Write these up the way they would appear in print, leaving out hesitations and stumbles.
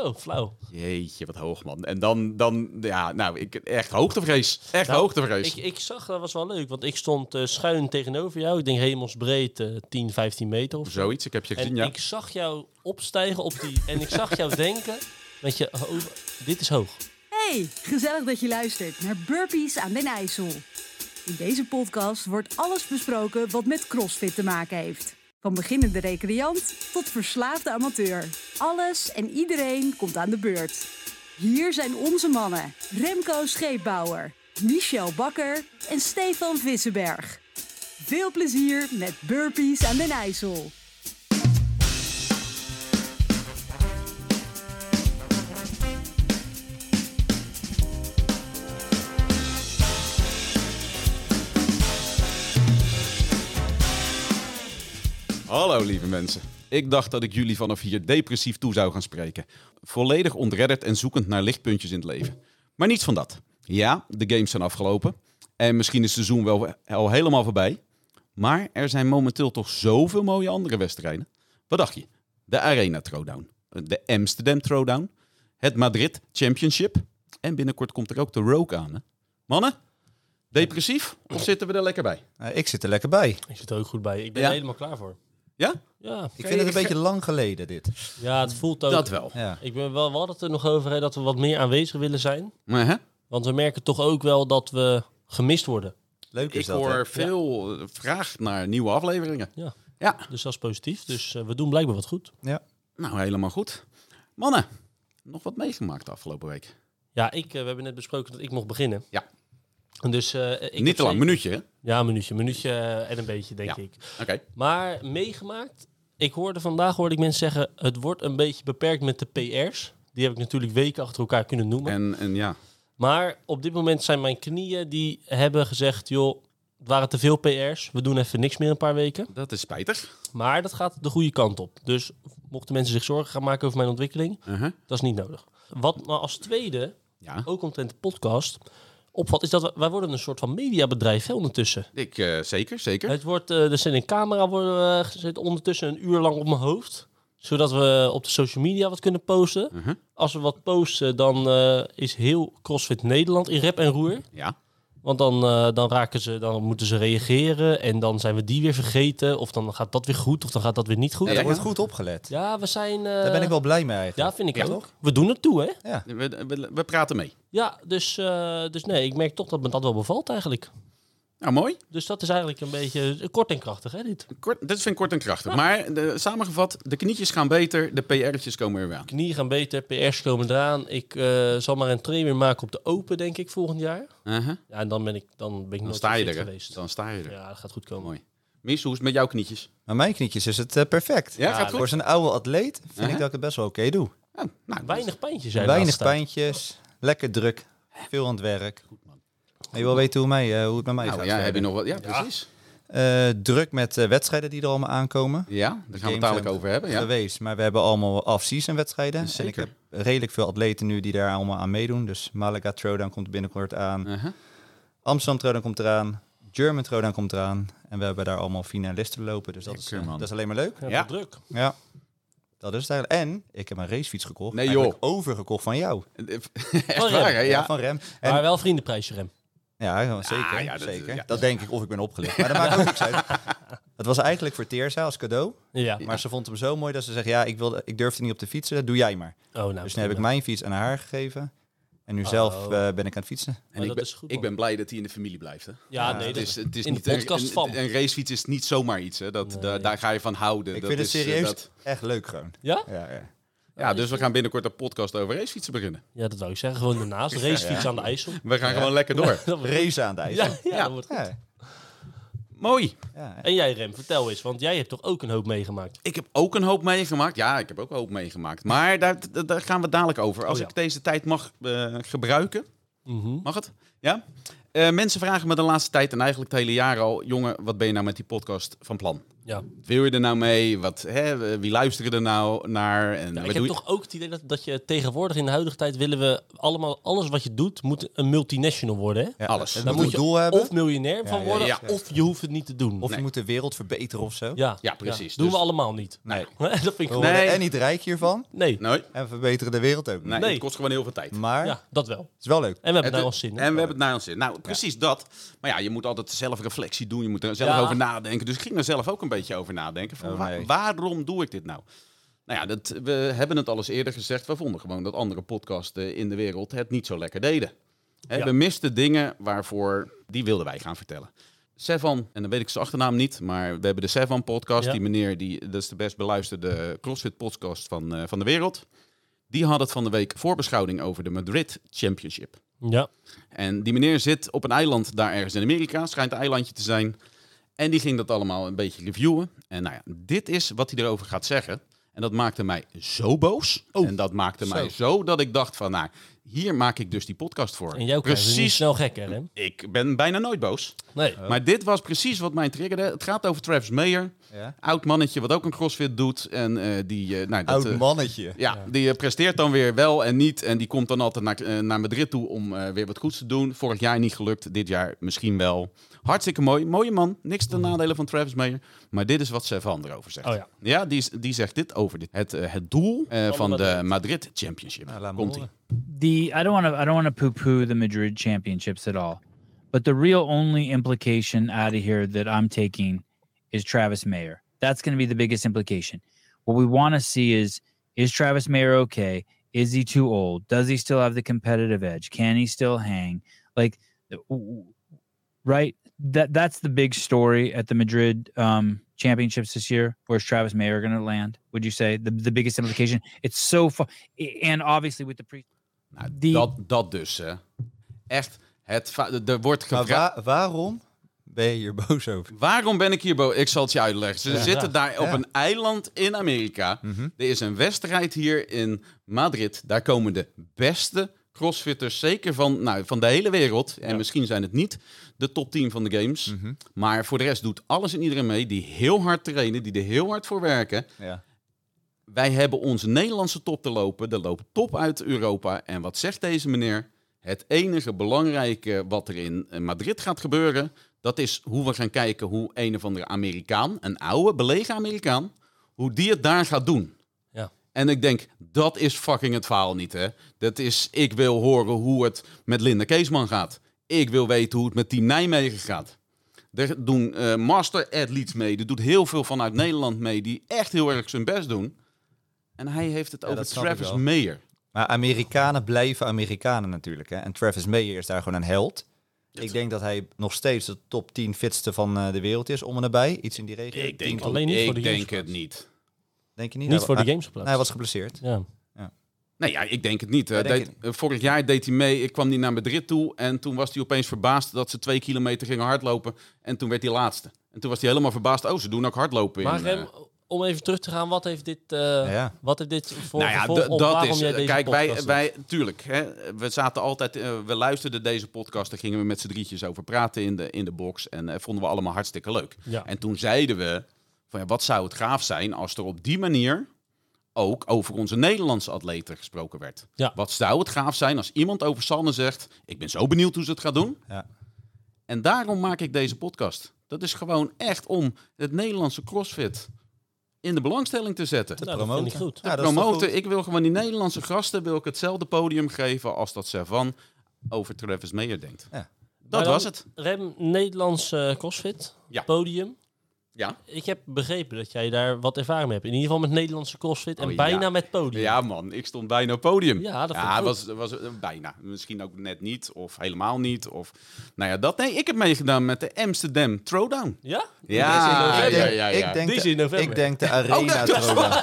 Zo, flauw. Jeetje, wat hoog, man. En dan ja, nou, echt hoogtevrees. Echt hoogtevrees. Ik zag, dat was wel leuk, want ik stond schuin tegenover jou. Ik denk hemelsbreed 10, 15 meter of zo. Zoiets, ik heb je gezien, En ja. ik zag jou opstijgen op die... en ik zag jou denken, weet je, dit is hoog. Hey, gezellig dat je luistert naar Burpees aan den IJssel. In deze podcast wordt alles besproken wat met CrossFit te maken heeft. Van beginnende recreant tot verslaafde amateur. Alles en iedereen komt aan de beurt. Hier zijn onze mannen Remco Scheepbouwer, Michel Bakker en Stefan Vissenberg. Veel plezier met Burpees aan den IJssel. Hallo lieve mensen. Ik dacht dat ik jullie vanaf hier depressief toe zou gaan spreken. Volledig ontredderd en zoekend naar lichtpuntjes in het leven. Maar niets van dat. Ja, de games zijn afgelopen. En misschien is het seizoen wel al helemaal voorbij. Maar er zijn momenteel toch zoveel mooie andere wedstrijden. Wat dacht je? De Arena Throwdown. De Amsterdam Throwdown. Het Madrid Championship. En binnenkort komt er ook de Rogue aan. Hè? Mannen? Depressief? Of zitten we er lekker bij? Ik zit er lekker bij. Ik zit er ook goed bij. Ik ben er helemaal klaar voor. Ja? Ja, Ik vind het een beetje lang geleden, dit. ja, het voelt ook... Dat wel. Ja. We hadden het er nog over hè, dat we wat meer aanwezig willen zijn. Uh-huh. Want we merken toch ook wel dat we gemist worden. Leuk is Ik dat, hè? hoor veel vraag naar nieuwe afleveringen. Ja. Ja. Dus dat is positief. Dus we doen blijkbaar wat goed. Ja. Nou, helemaal goed. Mannen, nog wat meegemaakt de afgelopen week? Ja, we hebben net besproken dat ik mocht beginnen. Ja. En dus, Niet te lang, minuutje hè? Ja, een minuutje en een beetje, denk Ja. ik. Oké. Maar meegemaakt, vandaag hoorde ik mensen zeggen, het wordt een beetje beperkt met de PR's. Die heb ik natuurlijk weken achter elkaar kunnen noemen. En ja, Maar op dit moment zijn mijn knieën, die hebben gezegd, joh, het waren te veel PR's. We doen even niks meer een paar weken. dat is spijtig. Maar dat gaat de goede kant op. Dus mochten mensen zich zorgen gaan maken over mijn ontwikkeling, Uh-huh. dat is niet nodig. Wat maar als tweede, Ja, ook omtrent de podcast, opvalt, is dat wij worden een soort van mediabedrijf hè, ondertussen. zeker. Het wordt, er zit een camera zit ondertussen een uur lang op mijn hoofd. Zodat we op de social media wat kunnen posten. Uh-huh. Als we wat posten, dan is heel CrossFit Nederland in rep en roer. Ja, Want dan moeten ze reageren en dan zijn we die weer vergeten. Of dan gaat dat weer goed, of dan gaat dat weer niet goed. Ja, Ja, er wordt goed opgelet. we zijn... Daar ben ik wel blij mee eigenlijk. Ja, vind ik Ja, ook. toch? We doen het toe, hè? Ja. we praten mee. Ja, dus nee, ik merk toch dat me dat wel bevalt eigenlijk. Nou, mooi. Dus dat is eigenlijk een beetje kort en krachtig, hè, dit. Dit vind ik kort en krachtig. Maar samengevat, de knietjes gaan beter, de PR'tjes komen er weer aan. Knieën gaan beter, PR's komen eraan. Ik zal maar een trainer maken op de Open, denk ik, volgend jaar. Uh-huh. Ja, en dan ben ik nooit Dan sta je fit er, hè? geweest. Dan sta je er. Ja, dat gaat goed komen. Mooi. Mies, hoe is het met jouw knietjes? Maar mijn knietjes is het perfect. Ja, gaat goed? Voor zo'n oude atleet vind Uh-huh. ik dat ik het best wel oké doe. Ja, nou, Weinig pijntjes zijn Weinig pijntjes, lekker druk, veel aan het werk. En je wil weten hoe het met mij Nou, gaat. ja, heb je verder. nog wat? Ja, precies. Druk met wedstrijden die er allemaal aankomen. Ja, daar gaan we het Games dadelijk zijn over hebben. Ja. Geweest, maar we hebben allemaal off-season wedstrijden. Zeker. En ik heb redelijk veel atleten nu die daar allemaal aan meedoen. Dus Malaga Throwdown komt binnenkort aan. Uh-huh. Amsterdam Throwdown komt eraan. German Throwdown komt eraan. En we hebben daar allemaal finalisten lopen. Dus dat Lekker, is, man. dat is alleen maar leuk. Ja, Ja. druk. Ja, dat is het eigenlijk. En ik heb een racefiets gekocht. Nee, Eigenlijk overgekocht van jou. Echt Van waar, Rem. hè? Ja. Van Rem. Maar wel vriendenprijsje, Rem. Ja, zeker. ja, dat- zeker. ja. Dat denk ik of ik ben opgelicht. Maar dat maakt ook niks uit. Het was eigenlijk voor Teersa als cadeau. Ja. Maar ze vond hem zo mooi dat ze zegt... ja, ik durfde niet op te fietsen. Doe jij maar. Oh, nou, Dus nu heb ik mijn fiets aan haar gegeven. En nu zelf ben ik aan het fietsen. En Maar ik dat is goed, ik man. ben blij dat hij in de familie blijft. Hè? Ja, Ja, nee, Het is in niet de podcast van. een racefiets is niet zomaar iets. Hè? Daar ga je van houden. Ik Dat vind het is, serieus dat- echt leuk gewoon. Ja? Ja. dus we gaan binnenkort een podcast over racefietsen beginnen. Ja, dat wou ik zeggen. Gewoon daarnaast. Racefiets aan de IJssel. We gaan gewoon lekker door. Dat wordt- Race aan de IJssel. ja, dat wordt goed. Ja. Mooi. Ja. En jij, Rem, vertel eens. Want jij hebt toch ook een hoop meegemaakt? Ik heb ook een hoop meegemaakt. Ja, ik heb ook een hoop meegemaakt. Maar daar gaan we het dadelijk over. Als Oh, ja. ik deze tijd mag gebruiken. Mhm. Mag het? Ja? Mensen vragen me de laatste tijd en eigenlijk het hele jaar al... jongen, wat ben je nou met die podcast van plan? Ja. Wat wil je er nou mee? Wie luisteren er nou naar? En Ja, wat ik heb doe toch ook het idee dat je tegenwoordig in de huidige tijd willen we allemaal, alles wat je doet, moet een multinational worden. Hè? Ja, Alles. Het Daar moet moet een je doel hebben. of miljonair van Ja, worden, ja. of je hoeft het niet te doen. Of je moet de wereld verbeteren of zo. Ja, precies. Doen Dus- we allemaal niet. Nee. Dat vind ik We gewoon... worden Nee. en niet rijk hiervan. Nee. Nee, En we verbeteren de wereld ook niet. nee, Nee. het kost gewoon heel veel tijd. Maar Ja, dat wel. het is wel leuk. En we hebben Het- daar ons zin in. En we hebben het naar ons zin. Nou, precies dat. Maar ja, je moet altijd zelf reflectie doen. Je moet er zelf Ja. over nadenken. Dus ik ging er zelf ook een beetje over nadenken. Van, nee. waarom doe ik dit nou? Nou ja, we hebben het al eens eerder gezegd. We vonden gewoon dat andere podcasten in de wereld het niet zo lekker deden. Hè, Ja. We misten dingen waarvoor, die wilden wij gaan vertellen. Sevan, en dan weet ik zijn achternaam niet, maar we hebben de Sevan podcast. Ja. Die meneer, dat is de best beluisterde CrossFit podcast van de wereld. Die had het van de week voorbeschouwing over de Madrid Championship. Ja. En die meneer zit op een eiland daar ergens in Amerika. Schijnt een eilandje te zijn. En die ging dat allemaal een beetje reviewen. En nou ja, dit is wat hij erover gaat zeggen. En dat maakte mij zo boos. En dat maakte mij zo dat ik dacht van, nou, hier maak ik dus die podcast voor. En jou krijgt het niet Precies. snel gekker, hè? Ik ben bijna nooit boos. Nee. Maar dit was precies wat mij triggerde. Het gaat over Travis Mayer. Ja. Oud mannetje wat ook een CrossFit doet. En Oud mannetje. ja, die presteert dan weer wel en niet. En die komt dan altijd naar Madrid toe om weer wat goeds te doen. Vorig jaar niet gelukt, dit jaar misschien wel. Hartstikke mooi. Mooie man. Niks ten nadele van Travis Mayer. Maar dit is wat Sevan erover zegt. Oh ja. Ja, die zegt dit over het doel van de Madrid Championship. Nou, laat me Komt-ie. horen. I don't want to poo-poo the Madrid championships at all, but the real only implication out of here that I'm taking is Travis Mayer. That's going to be the biggest implication. What we want to see is Travis Mayer okay? Is he too old? Does he still have the competitive edge? Can he still hang? Like, right? That's the big story at the Madrid championships this year. Where's Travis Mayer going to land? Would you say the biggest implication? It's so far, and obviously with the pre. Nou, dat dus. Hè. Echt. Er wordt Maar gevraagd. waarom ben je hier boos over? Waarom ben ik hier boos? Ik zal het je uitleggen. Ze zitten daar op Ja. een eiland in Amerika. Er is een wedstrijd hier in Madrid. Daar komen de beste crossfitters, zeker van de hele wereld. En misschien zijn het niet de top 10 van de games. Maar voor de rest doet alles en iedereen mee die heel hard trainen, die er heel hard voor werken. Ja. Wij hebben onze Nederlandse top te lopen. Er loopt top uit Europa. En wat zegt deze meneer? Het enige belangrijke wat er in Madrid gaat gebeuren, dat is hoe we gaan kijken hoe een of andere Amerikaan, een oude, belegen Amerikaan, hoe die het daar gaat doen. Ja. En ik denk, dat is fucking het verhaal niet, hè. Dat is, ik wil horen hoe het met Linda Keesman gaat. Ik wil weten hoe het met Team Nijmegen gaat. Er doen master athletes mee. Er doet heel veel vanuit Nederland mee die echt heel erg zijn best doen. En hij heeft het over dat snap ik Travis wel. Mayer. Maar Amerikanen blijven Amerikanen natuurlijk. Hè? En Travis Mayer is daar gewoon een held. Ik denk dat hij nog steeds de top 10 fitste van de wereld is, om en nabij. Iets in die regio. Ik denk, Alleen niet voor de ik games denk het niet. Denk je niet? Niet Hij- voor de hij- games geplaatst. Hij was geblesseerd. Ja. Nee, ja, ik denk het niet. Ja, denk Vorig jaar deed hij mee. Ik kwam niet naar Madrid toe. En toen was hij opeens verbaasd dat ze 2 kilometer gingen hardlopen. En toen werd hij laatste. En toen was hij helemaal verbaasd. Oh, ze doen ook hardlopen. Maar Rem, om even terug te gaan, wat heeft dit voor nou ja, gevolg op dat waarom is. jij deze Kijk, podcast wij tuurlijk. Hè, we zaten altijd. We luisterden deze podcast. Daar gingen we met z'n drietjes over praten in de box. En vonden we allemaal hartstikke leuk. Ja. En toen zeiden we: van, ja, wat zou het gaaf zijn als er op die manier ook over onze Nederlandse atleten gesproken werd. Ja. Wat zou het gaaf zijn als iemand over Sanne zegt: ik ben zo benieuwd hoe ze het gaat doen. Ja. En daarom maak ik deze podcast. Dat is gewoon echt om het Nederlandse CrossFit in de belangstelling te zetten. Nou, dat vind ik goed. Ja, dat is toch Promoten. goed? Ik wil gewoon die Nederlandse gasten wil ik hetzelfde podium geven als dat Servan over Travis Mayer denkt. Ja. Dat Maar dan, was het. Rem, Nederlands CrossFit, Ja. podium. Ja. Ik heb begrepen dat jij daar wat ervaring mee hebt. In ieder geval met Nederlandse CrossFit en Oh, bijna ja. met podium. Ja man, ik stond bijna op podium. Ja, dat vind ik goed. was bijna. Misschien ook net niet of helemaal niet. Of, nou ja, nee, ik heb meegedaan met de Amsterdam Throwdown. Ja? Ja, Die is in november. Ik Die is in november. Ik denk de Arena dat is Throwdown.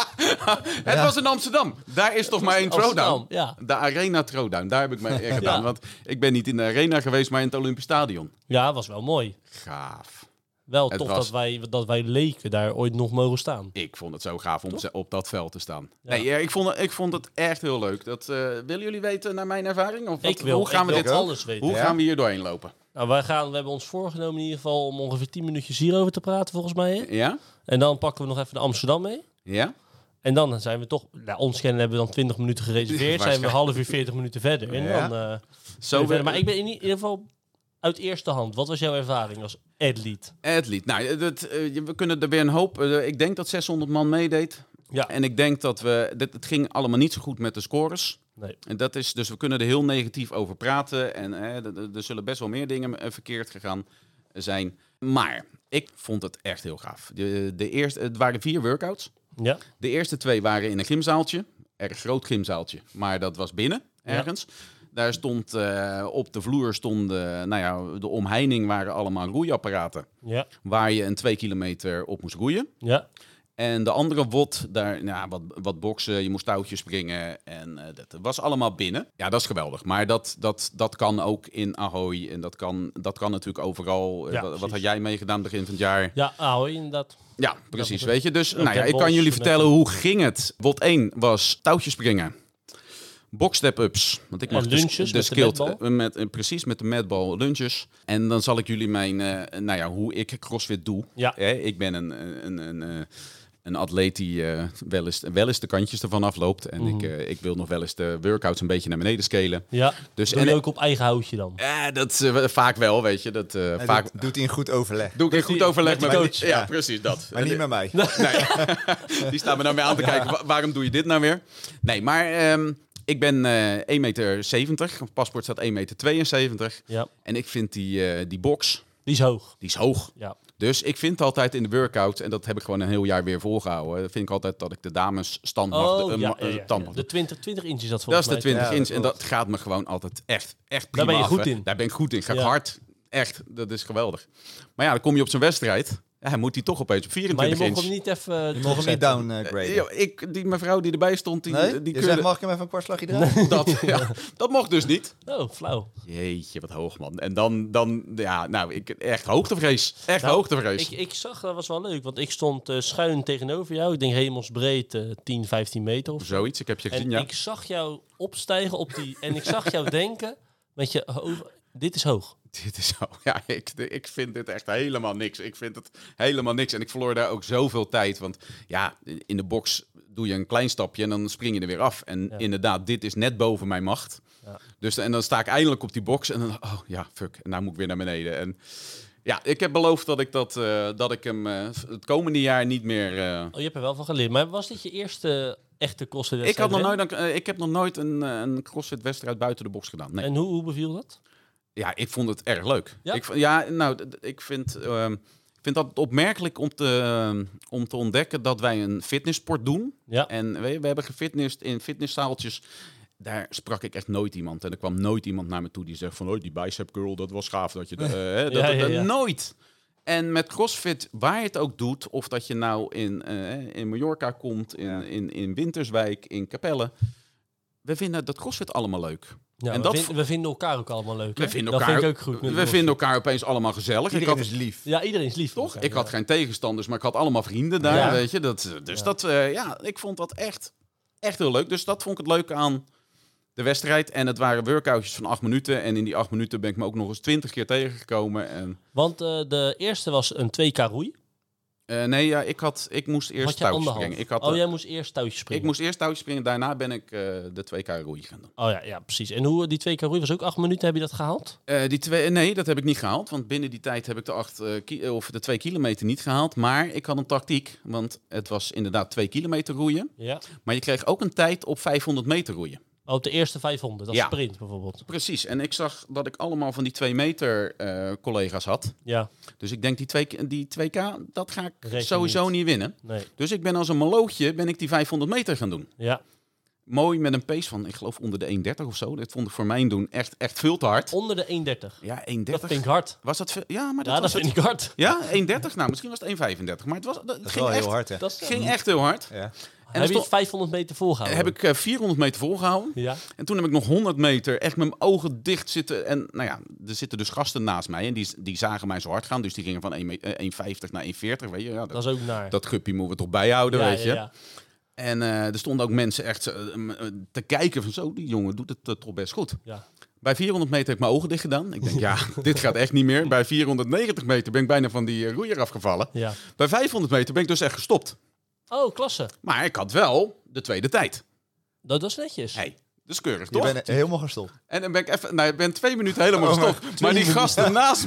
Het was in Amsterdam. Daar is toch maar één Amsterdam, Throwdown. ja. De Arena Throwdown, daar heb ik mee gedaan. Ja. Want ik ben niet in de Arena geweest, maar in het Olympisch Stadion. Ja, was wel mooi. Gaaf. Wel Het tof was- dat wij leken daar ooit nog mogen staan. Ik vond het zo gaaf om op dat veld te staan. Ja. Nee, ik vond het echt heel leuk. Willen jullie weten naar mijn ervaring? Of wat, Ik wil hoe gaan we ik dit wil alles weten. Hoe Ja. gaan we hier doorheen lopen? Nou, we hebben ons voorgenomen in ieder geval om ongeveer 10 minuutjes hierover te praten, volgens mij. Hè? Ja? En dan pakken we nog even de Amsterdam mee. Ja? En dan zijn we toch, ons kennen hebben we dan 20 minuten gereserveerd. Zijn we een half uur, 40 minuten verder. En Ja. dan, Zo verder. Maar ik ben in ieder geval uit eerste hand. Wat was jouw ervaring als atleet? Atleet. Nou, we kunnen er weer een hoop. Ik denk dat 600 man meedeed. Ja. En ik denk dat het ging allemaal niet zo goed met de scores. Nee. En dat is, dus we kunnen er heel negatief over praten. En er zullen best wel meer dingen verkeerd gegaan zijn. Maar ik vond het echt heel gaaf. Het waren 4 workouts. Ja. De eerste 2 waren in een gymzaaltje. Erg groot gymzaaltje. Maar dat was binnen, ergens. Ja. Daar stond op de vloer de omheining waren allemaal roeiapparaten. Ja. Waar je een 2 kilometer op moest roeien. Ja. En de andere WOD, daar wat boksen, je moest touwtjes springen en dat was allemaal binnen. Ja, dat is geweldig. Maar dat kan ook in Ahoy en dat kan natuurlijk overal. Ja, wat had jij meegedaan begin van het jaar? Ja, Ahoy inderdaad. Ja, precies. Weet je, dus ik kan jullie vertellen hoe ging het. WOD 1 was touwtjes springen. Box step-ups. Want ik mag lunches de skilled, precies, met de madball lunges. En dan zal ik jullie mijn, hoe ik CrossFit doe. Ja. Ik ben een atleet die wel eens de kantjes ervan afloopt. En ik wil nog wel eens de workouts een beetje naar beneden scalen. Ja, dus doe je ook op eigen houtje dan? Dat vaak wel, weet je. Vaak doet hij in goed overleg. Doe ik in goed overleg met de coach. Ja, precies dat. Maar niet met mij. Nee. Die staan me nou mee aan te kijken. Waarom doe je dit nou weer? Nee, maar... ik ben 1,70 meter. Op paspoort staat 1,72 meter. Ja. En ik vind die box... Die is hoog. Die is hoog. Ja. Dus ik vind altijd in de workout, en dat heb ik gewoon een heel jaar weer volgehouden, vind ik altijd dat ik de dames stand mag. De 20 inch is dat volgens mij. Dat is de 20 inch en dat gaat me gewoon altijd echt prima. Daar ben je goed in. Daar ben ik goed in. Ga ik hard. Echt, dat is geweldig. Maar ja, dan kom je op zo'n wedstrijd. Ja, moet hij toch opeens op 24 inch. Maar je mocht hem niet even... Je mocht hem niet downgraden. Die mevrouw die erbij stond... Die je zegt, mag ik hem even een kwartslagje draaien? Dat mocht dus niet. Oh, flauw. Jeetje, wat hoog, man. En dan echt hoogtevrees. Echt hoogtevrees. Ik zag, dat was wel leuk, want ik stond schuin tegenover jou. Ik denk hemelsbreed 10, 15 meter of zoiets. Ik heb je gezien, en ik zag jou opstijgen op die... En ik zag jou denken met je hoofd... Dit is hoog. Dit is zo. Ja, ik vind dit echt helemaal niks. Ik vind het helemaal niks. En ik verloor daar ook zoveel tijd. Want ja, in de box doe je een klein stapje en dan spring je er weer af. En inderdaad, dit is net boven mijn macht. Ja. Dus en dan sta ik eindelijk op die box en dan, fuck. En nou moet ik weer naar beneden. En ja, ik heb beloofd dat ik hem het komende jaar niet meer... je hebt er wel van geleerd. Maar was dit je eerste echte CrossFit-wedstrijd? Ik heb nog nooit een CrossFit-wedstrijd buiten de box gedaan. Nee. En hoe beviel dat? Ja, ik vond het erg leuk. Ja? Ik vind dat opmerkelijk om te ontdekken dat wij een fitnesssport doen. Ja. En we hebben gefitnessd in fitnesszaaltjes. Daar sprak ik echt nooit iemand. En er kwam nooit iemand naar me toe die zegt van... die bicep curl, dat was gaaf. Dat je nooit. En met CrossFit, waar je het ook doet... of dat je nou in Mallorca komt, in Winterswijk, in Capelle... We vinden dat CrossFit allemaal leuk. Ja, en we vinden elkaar ook allemaal leuk. Dat vind ik ook goed. We vinden elkaar opeens allemaal gezellig. Iedereen is lief. Ja, iedereen is lief. Toch? Ik had geen tegenstanders, maar ik had allemaal vrienden daar. Weet je? Ik vond dat echt heel leuk. Dus dat vond ik het leuke aan de wedstrijd. En het waren workoutjes van 8 minuten. En in die 8 minuten ben ik me ook nog eens 20 keer tegengekomen. Want de eerste was een 2K roei. Ik moest eerst touwtjes springen. Jij moest eerst touwtjes springen? Ik moest eerst touwtjes springen, daarna ben ik de 2K roei gaan doen. Oh ja, precies. En hoe die 2K roei was ook 8 minuten, heb je dat gehaald? Nee, dat heb ik niet gehaald. Want binnen die tijd heb ik de 2 kilometer niet gehaald. Maar ik had een tactiek, want het was inderdaad 2 kilometer roeien. Ja. Maar je kreeg ook een tijd op 500 meter roeien. Op de eerste 500, dat is sprint bijvoorbeeld. Precies, en ik zag dat ik allemaal van die 2 meter collega's had. Ja. Dus ik denk, die 2K, dat ga ik sowieso niet winnen. Nee. Dus ik ben als een malootje die 500 meter gaan doen. Ja. Mooi met een pace van, ik geloof onder de 1,30 of zo. Dat vond ik voor mijn doen echt veel te hard. Onder de 1,30? Ja, 1,30. Dat vind ik hard. Was dat veel? Ja, maar dat vind ik hard. Ja, 1,30? Nou, misschien was het 1,35. Maar het ging echt heel hard, hè? Dat ging echt heel hard. Ja. En heb je 500 meter volgehouden? Heb ik 400 meter volgehouden. Ja. En toen heb ik nog 100 meter echt met mijn ogen dicht zitten. En nou ja, er zitten dus gasten naast mij. En die zagen mij zo hard gaan. Dus die gingen van 1,50 naar 1,40. Weet je? Ja, dat is ook naar. Dat guppie moeten we toch bijhouden, weet je. Ja. En er stonden ook mensen echt te kijken van zo, die jongen doet het toch best goed. Ja. Bij 400 meter heb ik mijn ogen dicht gedaan. Ik denk, ja, dit gaat echt niet meer. Bij 490 meter ben ik bijna van die roeier afgevallen. Ja. Bij 500 meter ben ik dus echt gestopt. Oh, klasse. Maar ik had wel de tweede tijd. Dat is netjes. Hey, dus keurig, Je toch? bent helemaal gestopt. En dan ben ik even... Nou, ik ben 2 minuten helemaal gestopt. Maar die gasten naast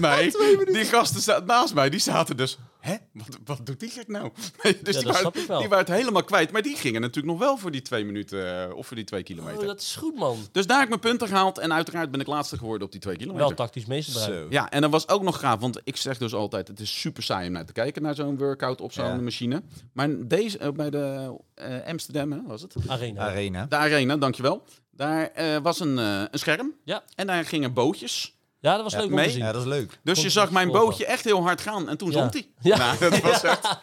mij, die zaten dus... Hè? Wat doet die gek nou? Nee, dus Ja, die, dat snap ik wel. die waren het helemaal kwijt. Maar die gingen natuurlijk nog wel voor die 2 minuten of voor die 2 kilometer. Oh, dat is goed, man. Dus daar heb ik mijn punten gehaald. En uiteraard ben ik laatste geworden op die 2 kilometer. Wel tactisch meesterbruik. Zo. Ja, en dat was ook nog gaaf. Want ik zeg dus altijd, het is super saai om naar te kijken. Naar zo'n workout op zo'n machine. Maar deze, bij de Amsterdam, hè, was het? Arena. De Arena, dankjewel. Daar was een scherm. Ja. En daar gingen bootjes. Ja, dat was leuk om mee? te zien. Ja, dat is leuk. Dus je zag mijn bootje echt heel hard gaan. En toen Ja. zond hij. Ja. Nou, dat was echt...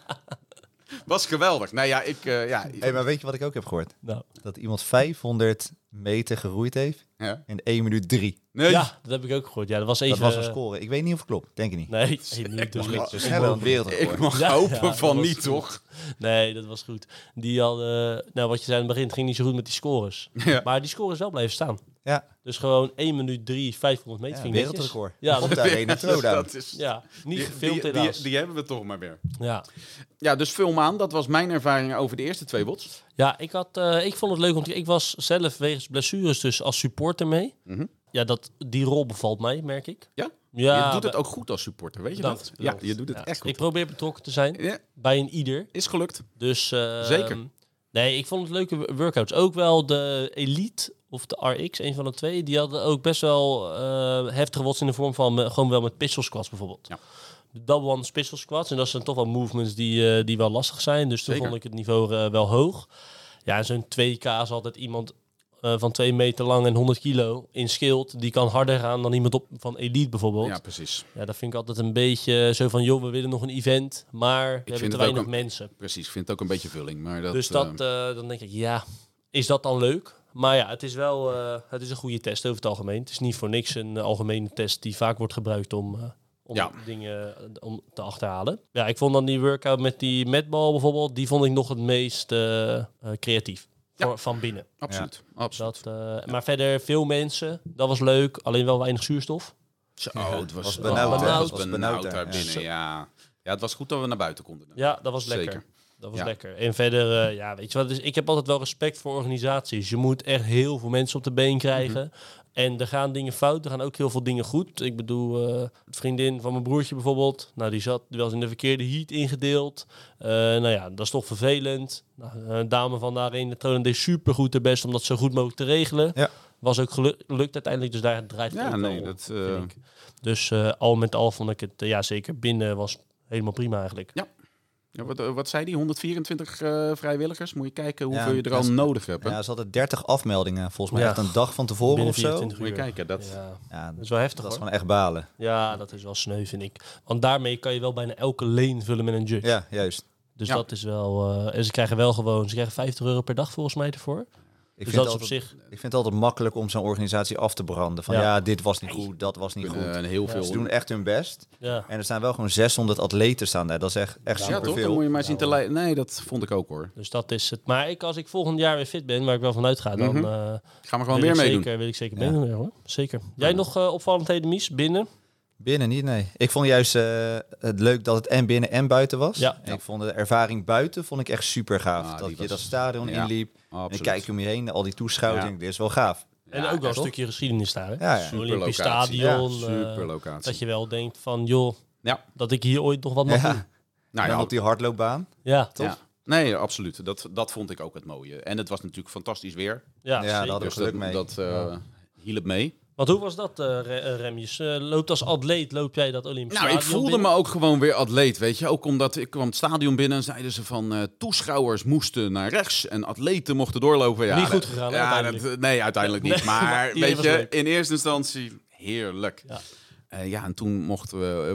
Was geweldig. Nou ja, Hey, maar weet je wat ik ook heb gehoord? Nou, Dat iemand 500 meter geroeid heeft Ja. in 1 minuut 3. Nee. ja, dat heb ik ook gehoord. Ja, dat was even... Dat was een score. Ik weet niet of het klopt. Denk ik niet. Nee, niet dus Zo snel een wereldrecord. Ik mag Ja, hopen ja, van dat was niet, toch? Nee, dat was goed. Die hadden... Nou, wat je zei in het begin, het ging niet zo goed met die scores. Ja. Maar die score is wel blijven staan. Ja, Dus gewoon 1 minuut 3, 500 meter. ja vind ik netjes. wereldrecord. Ja, Op dat- de Arena Throwdown. Dat is... Ja, niet Die, gefilmd die, helaas. die hebben we toch maar weer. Ja. Ja, dus film aan. Dat was mijn ervaring over de eerste 2 bots. Ja, ik vond het leuk, want ik was zelf wegens blessures dus als supporter mee. Mhm. Ja, die rol bevalt mij, merk ik. Ja? Ja, Je doet het ook goed als supporter, weet je bedankt, dat? bedankt. Ja, je doet het Ja. echt goed. Ik probeer betrokken te zijn Ja, bij een ieder. is gelukt. Dus, Zeker. Nee, ik vond het leuke workouts. Ook wel de Elite of de RX, een van de twee. Die hadden ook best wel heftige wots in de vorm van gewoon wel met pistol squats bijvoorbeeld. Ja. De double one pistol squats. En dat zijn toch wel movements die wel lastig zijn. Dus toen Zeker. vond ik het niveau wel hoog. Ja, en zo'n 2K is altijd iemand van 2 meter lang en 100 kilo in schild. Die kan harder gaan dan iemand van Elite bijvoorbeeld. Ja, precies. Ja, dat vind ik altijd een beetje zo van, joh, we willen nog een event, maar we hebben vind te het ook weinig mensen. Precies, ik vind het ook een beetje vulling. Maar dat, Dus dan denk ik, ja, is dat dan leuk? Maar ja, het is wel het is een goede test over het algemeen. Het is niet voor niks een algemene test die vaak wordt gebruikt om Ja. dingen om te achterhalen. Ja, ik vond dan die workout met die matball bijvoorbeeld, die vond ik nog het meest creatief. Ja. Van binnen. absoluut. absoluut. Maar verder veel mensen, dat was leuk, alleen wel weinig zuurstof. Zo, het was was benauwd, hè? Het was Was benauwd benauwd, daar hè? binnen, ja. Ja, het was goed dat we naar buiten konden. Ja, dat was lekker. Zeker. Dat was Ja. lekker. En verder, ja, weet je wat? Dus ik heb altijd wel respect voor organisaties. Je moet echt heel veel mensen op de been krijgen. En er gaan dingen fout, er gaan ook heel veel dingen goed. Ik bedoel, de vriendin van mijn broertje bijvoorbeeld. Nou, die was in de verkeerde heat ingedeeld. Nou ja, dat is toch vervelend. Nou, een dame van de Arena Throwdown deed supergoed haar best om dat zo goed mogelijk te regelen. Ja. Was ook gelukt uiteindelijk, dus daar drijft het Ja, ook nee, wel, dat... vind ik. Dus al met al vond ik het, ja zeker, binnen was helemaal prima eigenlijk. Ja, wat zei die? 124 vrijwilligers? Moet je kijken hoeveel Ja, je er dat al is- nodig hebt. Hè? Ja, ze hadden 30 afmeldingen. Volgens mij Ja. echt een dag van tevoren Binnen of zo. 24 Moet je uur. kijken, dat... Ja, Ja, dat is wel heftig dat is hoor. gewoon echt balen. Ja, dat is wel sneu, vind ik. Want daarmee kan je wel bijna elke lane vullen met een judge. Ja, juist. Dus Ja. dat is wel... en ze krijgen wel gewoon... Ze krijgen €50 per dag volgens mij ervoor. Ik Dus vind, dat is altijd, op zich... ik vind het altijd makkelijk om zo'n organisatie af te branden. Van Ja. ja, dit was niet goed, dat was niet We goed. kunnen heel veel... Ze doen echt hun best. Ja. En er staan wel gewoon 600 atleten staan daar. Dat is echt Ja, toch? Dan superveel. moet je maar zien te leiden. Nee, dat vond ik ook, hoor. Dus dat is het. Maar als ik volgend jaar weer fit ben, waar ik wel van uitga, dan Mhm. Gaan we gewoon wil, weer ik meedoen. zeker, wil ik zeker Ja. meedoen. Ja, hoor. Zeker. Jij nog opvallendheden, Mies, binnen? Binnen niet, nee. Ik vond juist het leuk dat het en binnen en buiten was. Ja. En ik vond de ervaring buiten vond ik echt super gaaf. Ah, dat die je was- dat stadion ja, inliep. En Absoluut. dan kijk je om je heen, al die toeschouwers. Ja. En ik, dit is wel gaaf. En Ja, ook wel een toch? stukje geschiedenis daar. Hè? Ja, ja. Zo'n Super Olympisch locatie. stadion. Super locatie. Dat je wel denkt van, joh, Ja. dat ik hier ooit nog wat mag Ja. doen. Nou en ja, op die hardloopbaan. Ja, Toch? ja. Nee, absoluut. Dat vond ik ook het mooie. En het was natuurlijk fantastisch weer. ja, Ja, zeker. dat hadden we geluk mee. Dat hielp mee. Want hoe was dat, Remjes? Loopt als atleet, loop jij dat Olympisch Nou, ik stadion voelde binnen? me ook gewoon weer atleet, weet je. Ook omdat ik kwam het stadion binnen en zeiden ze van... toeschouwers moesten naar rechts en atleten mochten doorlopen. Ja, Niet goed dat- gegaan, hè, ja, uiteindelijk? nee, uiteindelijk niet. Nee, maar maar iedereen weet was je, leuk. in eerste instantie heerlijk. Ja. Ja, en toen mochten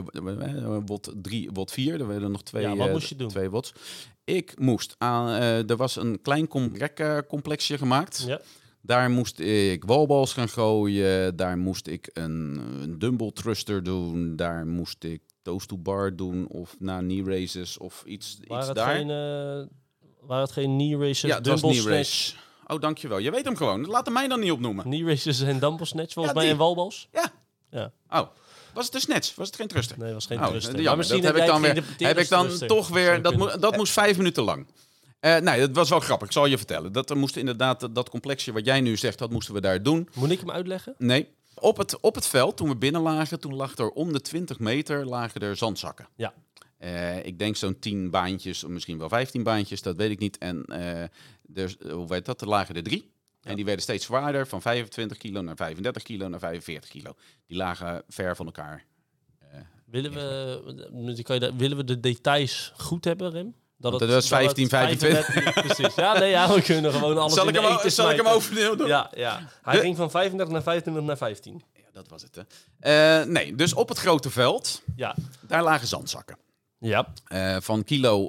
we wot 3, wot 4. Er werden nog twee, Ja, wat moest je doen? 2 wots. Ik moest aan... er was een klein complexje gemaakt. Ja. Daar moest ik wallballs gaan gooien. Daar moest ik een dumbbell thruster doen. Daar moest ik toes to bar doen. Of knee raises of iets Waren het daar. geen knee races, Ja, het was dumbbell knee snatch? race. Oh, dankjewel. Je weet hem gewoon. Laat hem mij dan niet opnoemen. Knee races en dumbbell snatch volgens Ja, mij die. en walbals. Ja. Ja. Oh, was het de snatch? Was het geen thruster? Nee, was geen Oh, thruster. jammer. Maar misschien Dat heb ik dan weer. geïnterpreteerd Heb als ik dan thruster. toch weer. Zou kunnen. Dat moest 5 minuten lang. Nee, dat was wel grappig. Ik zal je vertellen. Dat er moest inderdaad dat complexje wat jij nu zegt, dat moesten we daar doen. Moet ik hem uitleggen? Nee. Op het veld, toen we binnen lagen, toen lag er om de 20 meter lagen er zandzakken. Ja. Ik denk zo'n 10 baantjes, of misschien wel 15 baantjes, dat weet ik niet. En hoe weet dat? Er lagen er 3. Ja. En die werden steeds zwaarder, van 25 kilo naar 35 kilo naar 45 kilo. Die lagen ver van elkaar. Willen we de details goed hebben, Rem? Dat was 15, 25. Precies. Ja, nee, ja, we kunnen gewoon alles in de eten Zal ik hem smijten. overdelen doen? Ja, ja. Hij ging van 35 naar 25 naar 15. Ja, dat was het. Hè. Nee, dus op het grote veld, Ja. daar lagen zandzakken. Ja. Van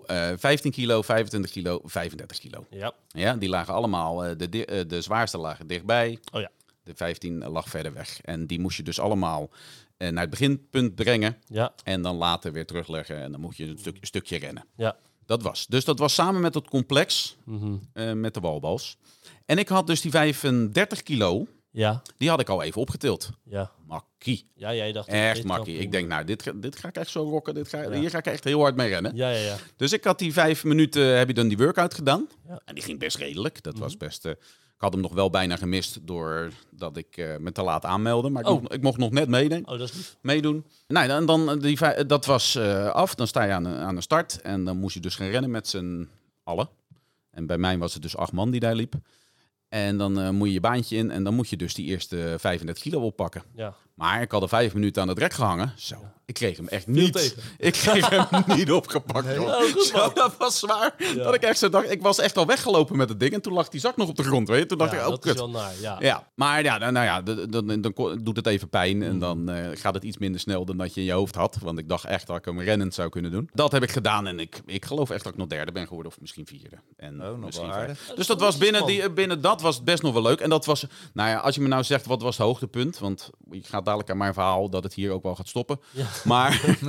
15 kilo, 25 kilo, 35 kilo. Ja. Ja, die lagen allemaal, de zwaarste lagen dichtbij. Oh ja. De 15 lag verder weg. En die moest je dus allemaal naar het beginpunt brengen. Ja. En dan later weer terugleggen. En dan moet je een stukje rennen. Ja. Dat was. Dus dat was samen met het complex met de walbals. En ik had dus die 35 kilo, Ja. die had ik al even opgetild. Ja. Makkie. Ja, jij dacht... Echt dit makkie. kan Ik denk, nou, dit ga ik echt zo rocken. Ja. Hier ga ik echt heel hard mee rennen. Ja, ja, ja. Dus ik had die 5 minuten, heb je dan die workout gedaan. Ja. En die ging best redelijk. Dat was best... ik had hem nog wel bijna gemist doordat ik me te laat aanmeldde. Maar ik mocht nog net Oh, dat is lief. meedoen. Nou, dat was af. Dan sta je aan de start. En dan moest je dus gaan rennen met z'n allen. En bij mij was het dus 8 man die daar liep. En dan moet je je baantje in. En dan moet je dus die eerste 35 kilo oppakken. Ja. Maar ik had er 5 minuten aan het rek gehangen. Zo, ik kreeg hem echt Viel niet. tegen. Ik kreeg hem niet opgepakt, joh. Oh, goed, Zo, man. dat was zwaar. Dat ik echt zo dacht, ik was echt al weggelopen met het ding. En toen lag die zak nog op de grond, weet je. Toen dacht Ja, ik, oh, dat kut. is wel naar. Ja. Ja, maar ja, dan doet het even pijn. En dan gaat het iets minder snel dan dat je in je hoofd had. Want ik dacht echt dat ik hem rennend zou kunnen doen. Dat heb ik gedaan. En ik geloof echt dat ik nog derde ben geworden. Of misschien vierde. En nog misschien wel aardig. vijfde. Dus dat was binnen dat was het best nog wel leuk. En dat was, nou ja, als je me nou zegt, wat was het hoogtepunt? Want ik ga dadelijk aan mijn verhaal dat het hier ook wel gaat stoppen. Ja. Maar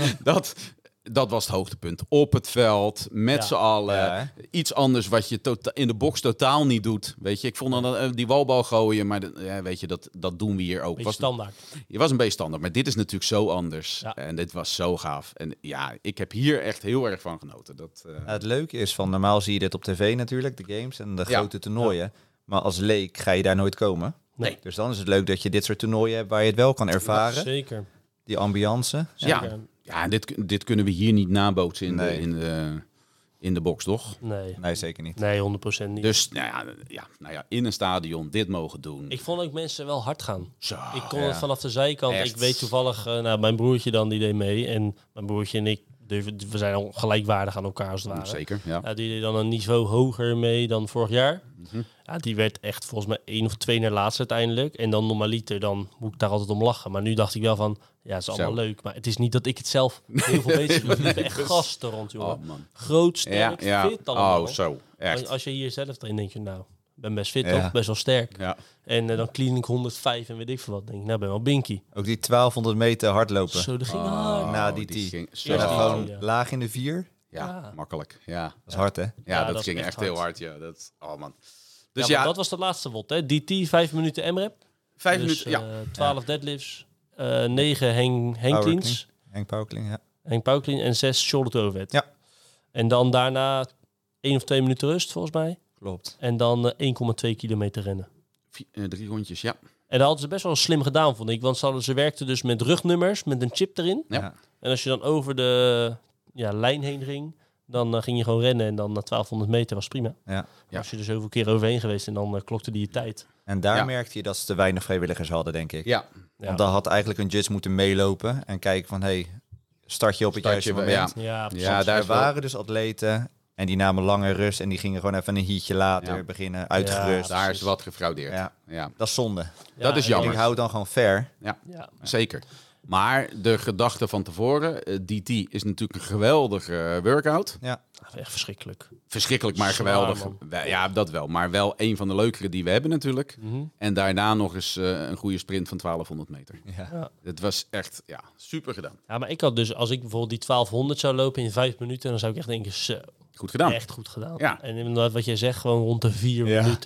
dat was het hoogtepunt. Op het veld, met Ja. z'n allen. Ja, Iets anders wat je in de box totaal niet doet. Weet je, ik vond dan die walbal gooien, maar weet je, dat doen we hier ook. Beetje standaard. Je was een beetje standaard, maar dit is natuurlijk zo anders. Ja. En dit was zo gaaf. En ja, ik heb hier echt heel erg van genoten. Het leuke is van, normaal zie je dit op tv natuurlijk, de games en de Ja. grote toernooien. Maar als leek ga je daar nooit komen. Nee. Dus dan is het leuk dat je dit soort toernooien hebt waar je het wel kan ervaren. Zeker. Die ambiance. Ja, dit kunnen we hier niet nabootsen Nee. in de box, toch? Nee. Nee, zeker niet. Nee, 100% niet. Dus nou ja, in een stadion dit mogen doen. Ik vond ook mensen wel hard gaan. Zo, Ik kon ja. het vanaf de zijkant. Echt. Ik weet toevallig, mijn broertje dan, die deed mee. En mijn broertje en ik, we zijn al gelijkwaardig aan elkaar als het ware. Zeker, ja. Ja, die deed dan een niveau hoger mee dan vorig jaar. Mhm. Ja, die werd echt volgens mij 1 of 2 naar laatste uiteindelijk. En dan normaliter, dan moet ik daar altijd om lachen. Maar nu dacht ik wel van, ja, het is allemaal Zo. leuk. Maar het is niet dat ik het zelf heel veel bezig doe. Er liepen echt gasten rond, joh. Oh, man. Groot, sterk, fit allemaal. Oh, zo. Echt. Als je hier zelf erin denk je, nou, ik ben best fit Ja. toch? Best wel sterk. Ja. En dan clean ik 105 en weet ik veel wat. Denk ik, nou, ben wel binky. Ook die 1200 meter hardlopen. Zo, dat ging hard. Na die die T. ging zo En dan Ja. gewoon Ja. laag in de 4. Ja, Ja. makkelijk. Ja, Dat is hard, hè? ja, dat dat is ging echt echt hard. heel hard. Ja, oh man. Dus Dus ja, dat was de laatste WOD, hè? DT, 5 minuten M-rep. 5 Dus, minuten. Ja. 12 deadlifts, 9 hang Power cleans, Henk Pauwkling, ja. hang power clean en 6 shoulder to overhead. Ja. En dan daarna 1 of 2 minuten rust, volgens mij. Klopt. En dan 1,2 kilometer rennen. 3 rondjes, ja. En dat hadden ze best wel slim gedaan, vond ik. Want ze werkten dus met rugnummers, met een chip erin. Ja. En als je dan over de lijn heen ging, dan ging je gewoon rennen. En dan na 1200 meter was prima. Ja. Ja. Als je er zoveel keer overheen geweest en dan klokte die je tijd. En daar Ja. merkte je dat ze te weinig vrijwilligers hadden, denk ik. Ja, Ja, Want daar had eigenlijk een judge moeten meelopen en kijken van, hey, start je op het Start juiste je- moment. ja, ja, precies. daar Er is wel- waren dus atleten en die namen lange rust en die gingen gewoon even een heatje later Ja. beginnen, uitgerust. daar is wat gefraudeerd. Ja. Ja, Dat is zonde. Ja, dat is en- jammer. Ik hou dan gewoon fair. Ja. zeker. Maar de gedachte van tevoren, DT is natuurlijk een geweldige workout. Ja. Echt verschrikkelijk. Verschrikkelijk, maar Zwaar, geweldig. man. Ja, dat wel. Maar wel een van de leukere die we hebben natuurlijk. Mhm. En daarna nog eens een goede sprint van 1200 meter. Ja. Het was echt super gedaan. Ja, maar ik had dus, als ik bijvoorbeeld die 1200 zou lopen in 5 minuten, dan zou ik echt denken, zo, Goed gedaan. echt goed gedaan. Ja. En inderdaad wat jij zegt, gewoon rond de 4 Ja. minuten.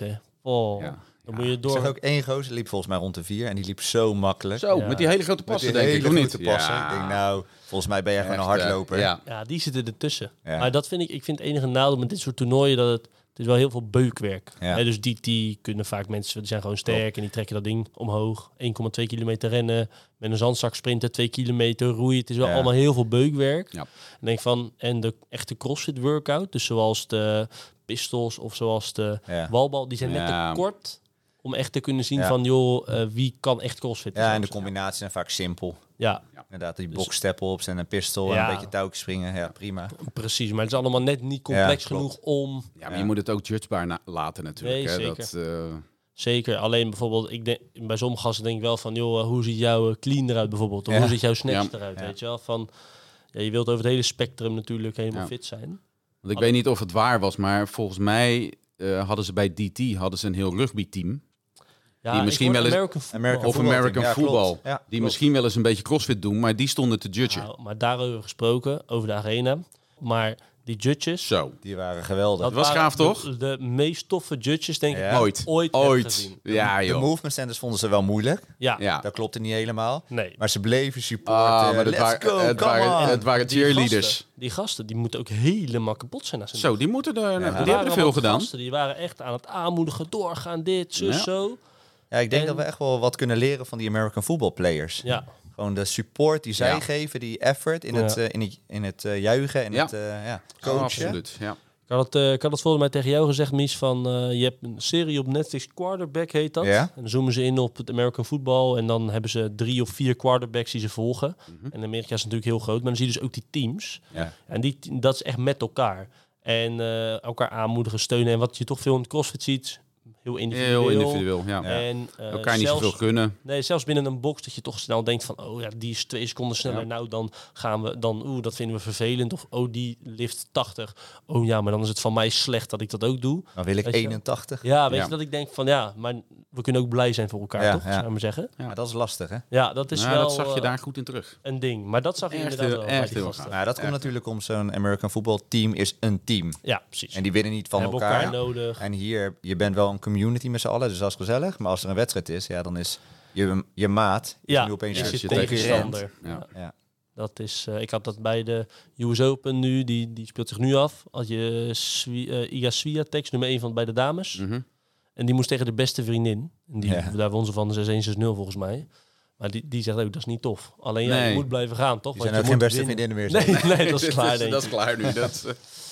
Oh, Ja. dan moet je Ik door. zag ook 1 gozer, liep volgens mij rond de 4 en die liep zo makkelijk. Zo, Ja. met die hele grote Met passen, die denk ik, hele of niet? grote passen. Ik denk, nou, volgens mij ben je gewoon een Echt, hardloper. ja. Ja, die zitten ertussen. Ja. Maar dat vind ik vind het enige nadeel met dit soort toernooien dat het is wel heel veel beukwerk. Ja. Hè, dus die kunnen vaak mensen, die zijn gewoon sterk en die trekken dat ding omhoog. 1,2 kilometer rennen, met een zandzak sprinten, 2 kilometer roeien. Het is wel Ja. allemaal heel veel beukwerk. Ja. En denk van, en de echte CrossFit workout, dus zoals de pistols of zoals de Ja. walbal, die zijn net Ja. te kort om echt te kunnen zien Ja. van, joh, wie kan echt CrossFit? Ja, en de combinaties zijn vaak simpel. Ja, Inderdaad, die Dus- box-step-ups en een pistool en Ja. een beetje touwtjes springen. Ja, prima. precies. Maar het is allemaal net niet complex Ja, klopt. genoeg om... Ja, maar je moet het ook judgebaar laten natuurlijk. Nee, hè. zeker. Dat, Zeker, alleen bijvoorbeeld, ik denk, bij sommige gasten denk ik wel van, joh, hoe ziet jouw clean eruit bijvoorbeeld? Of Ja. hoe ziet jouw snatch Ja. eruit, Ja. weet je wel? Van, ja, je wilt over het hele spectrum natuurlijk helemaal Ja. fit zijn. Want ik weet niet of het waar was, maar volgens mij hadden ze bij DT een heel rugbyteam. Ja, Die misschien ik wel hoorde eens- American football. American Of voetbalteam. American Ja, klopt. football. Ja, Die klopt. misschien wel eens een beetje CrossFit doen, maar die stonden te judgen. Nou, maar daarover gesproken, over de arena. Maar die judges... Zo. Die waren geweldig. was waren gaaf, toch? De meest toffe judges, denk ik, Ja. die Ooit. ik ooit heb Ooit. gezien. Ja, De joh. movement centers vonden ze wel moeilijk. Ja, Ja. Dat klopte niet helemaal. nee. Maar ze bleven supporten. Ah, maar Let's het go, waren, come on. het waren Die cheerleaders. gasten, die moeten ook helemaal kapot zijn. Als ze Zo, die moeten er, die waren hebben er veel allemaal gedaan. gasten, die waren echt aan het aanmoedigen, doorgaan, dit, zus, Ja. zo. Ja, ik denk En- dat we echt wel wat kunnen leren van die American football players. Ja, Gewoon de support die zij Ja. geven, die effort in Ja. het juichen en Ja. het Oh, coachen. absoluut, ja. Ik had het volgens mij tegen jou gezegd, Mies, van je hebt een serie op Netflix, Quarterback heet dat. Ja. En dan zoomen ze in op het American football en dan hebben ze 3 of 4 quarterbacks die ze volgen. En Amerika is natuurlijk heel groot, maar dan zie je dus ook die teams. Ja. En dat is echt met elkaar. En elkaar aanmoedigen, steunen. En wat je toch veel in het CrossFit ziet, heel individueel. Heel individueel, ja. En, Elkaar niet zelfs- zoveel gunnen. Nee, zelfs binnen een box dat je toch snel denkt van, oh ja, die is 2 seconden sneller. Ja. Nou, dan gaan we, dat vinden we vervelend. Of, oh, die lift 80. Oh ja, maar dan is het van mij slecht dat ik dat ook doe. Dan wil ik Weet je? 81. Ja, weet Ja. je, dat ik denk van, ja, maar we kunnen ook blij zijn voor elkaar, Ja, toch? ja. Zou ik maar zeggen. Ja. Maar dat is lastig, hè? Ja, dat is Nou, wel dat zag je eh, daar goed in terug. een ding. Maar dat zag je Echt inderdaad heel- wel echt bij die heel gasten. gaaf. Nou, dat komt natuurlijk om zo'n American football team is een team. Ja, precies. En die winnen niet van hebben elkaar. elkaar nodig. En hier, je bent wel een community met z'n allen, dus dat is gezellig. Maar als er een wedstrijd is, ja, dan is je maat is Ja, nu opeens is Ja, je je tegenstander. Ja. Ja. Ja. Dat is, ik had dat bij de US Open nu, die speelt zich nu af. Had je Iga Swiatek, nummer 1 bij de dames. Mhm. En die moest tegen de beste vriendin. En Ja. daar won ze van 6-1, 6-0 volgens mij. Maar die zegt ook, dat is niet tof. Alleen ja, Nee. je moet blijven gaan, toch? Die Want zijn je ook geen moet beste winnen. vriendinnen meer. Nee, dat is klaar, denk Dat ik. is klaar nu. Dat,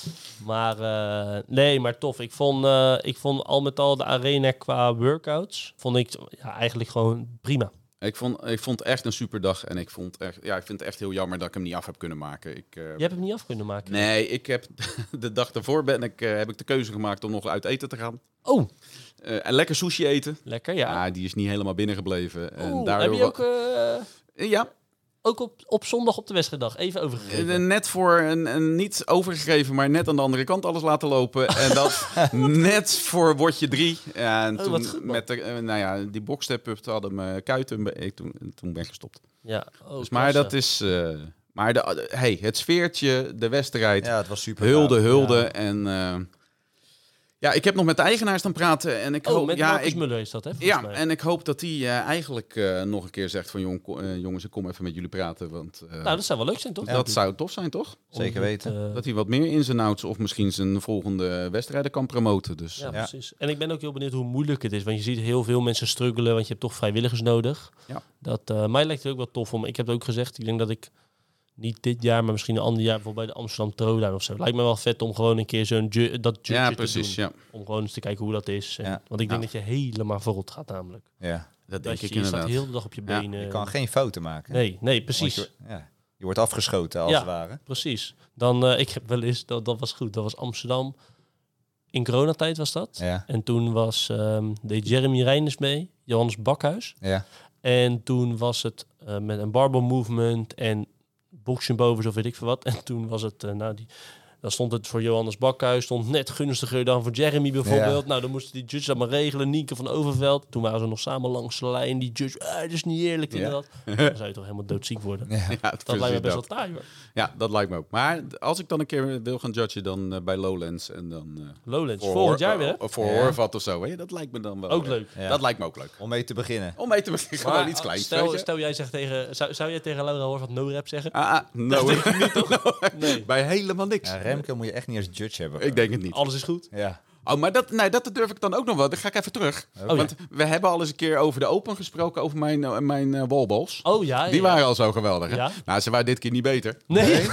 Maar nee, maar tof. Ik vond al met al de arena qua workouts, vond ik eigenlijk gewoon prima. ik vond het echt een superdag. En ik vind het echt heel jammer dat ik hem niet af heb kunnen maken. Je hebt hem niet af kunnen maken. Nee, ik heb de dag daarvoor heb ik de keuze gemaakt om nog uit eten te gaan. Oh, En lekker sushi eten. lekker, ja. Ja, die is niet helemaal binnengebleven. En Oeh, daardoor heb je ook, ja, ook op zondag op de wedstrijddag even overgegeven? net voor een niet overgegeven, maar net aan de andere kant alles laten lopen. En dat net voor bordje 3. Ja, en Oh, toen wat goed, man. met die boxstep-up hadden mijn kuiten. Toen ben ik gestopt. Ja, oh, Dus, maar klasse. dat is... maar het sfeertje, de wedstrijd, Ja, het was super. hulde. Ja. En ik heb nog met de eigenaar staan praten. En ik Oh, hoop, met Marcus Muller is dat, hè? volgens mij. en ik hoop dat hij eigenlijk nog een keer zegt van jongens, ik kom even met jullie praten. Want Nou, dat zou wel leuk zijn, toch? dat zou tof zijn, toch? Zeker weten. Dat hij wat meer in zijn outs of misschien zijn volgende wedstrijden kan promoten. Dus Ja, precies. En ik ben ook heel benieuwd hoe moeilijk het is. Want je ziet heel veel mensen struggelen, want je hebt toch vrijwilligers nodig. Ja. Dat, mij lijkt het ook wel tof om. Ik heb het ook gezegd, ik denk dat ik niet dit jaar, maar misschien een ander jaar bijvoorbeeld bij de Amsterdam Throwdown of zo. Lijkt me wel vet om gewoon een keer zo'n dat judge ja, te precies. doen. Ja. Om gewoon eens te kijken hoe dat is. En, Ja. Want ik denk Ja. dat je helemaal verrot gaat namelijk. Ja. Dat denk Dat ik je staat inderdaad. de hele dag op je Ja. benen. Je kan geen fouten maken. Nee, precies. Want je wordt afgeschoten als Ja. het ware. Precies. Dan, ik heb wel eens, dat was goed, dat was Amsterdam. In coronatijd was dat. Ja. En toen deed Jeremy Reinders mee, Johannes Bakhuis. Ja. En toen was het met een barbell movement en boxen boven, zo weet ik veel wat. En toen was het Dan stond het voor Johannes Bakhuis, stond net gunstiger dan voor Jeremy bijvoorbeeld. Nou, dan moesten die judges dat maar regelen. Nienke van Overveld. Toen waren ze nog samen langs de lijn. Die judge, dat is niet eerlijk. Dat. Dan zou je toch helemaal doodziek worden. Dat lijkt me best wel taai, hoor. Ja, dat lijkt me ook. Maar als ik dan een keer wil gaan judgen, dan bij Lowlands en dan... Lowlands, volgend jaar weer, hè? Voor Horvat of zo, hè? Dat lijkt me dan wel... Ook leuk. Ja. Dat lijkt me ook leuk. Om mee te beginnen. Om mee te beginnen, gewoon iets kleins. Stel jij zegt tegen... Zou jij tegen Laura Horvat no-rap zeggen? Nee. Bij helemaal niks. Ja, Remke moet je echt niet als judge hebben. Ik denk het niet. Alles is goed. Ja. Oh, maar dat durf ik dan ook nog wel. Dan ga ik even terug. Want we hebben al eens een keer over de Open gesproken, over mijn wallballs. Oh ja. Die waren al zo geweldig. Hè? Ja. Nou, ze waren dit keer niet beter. Nee.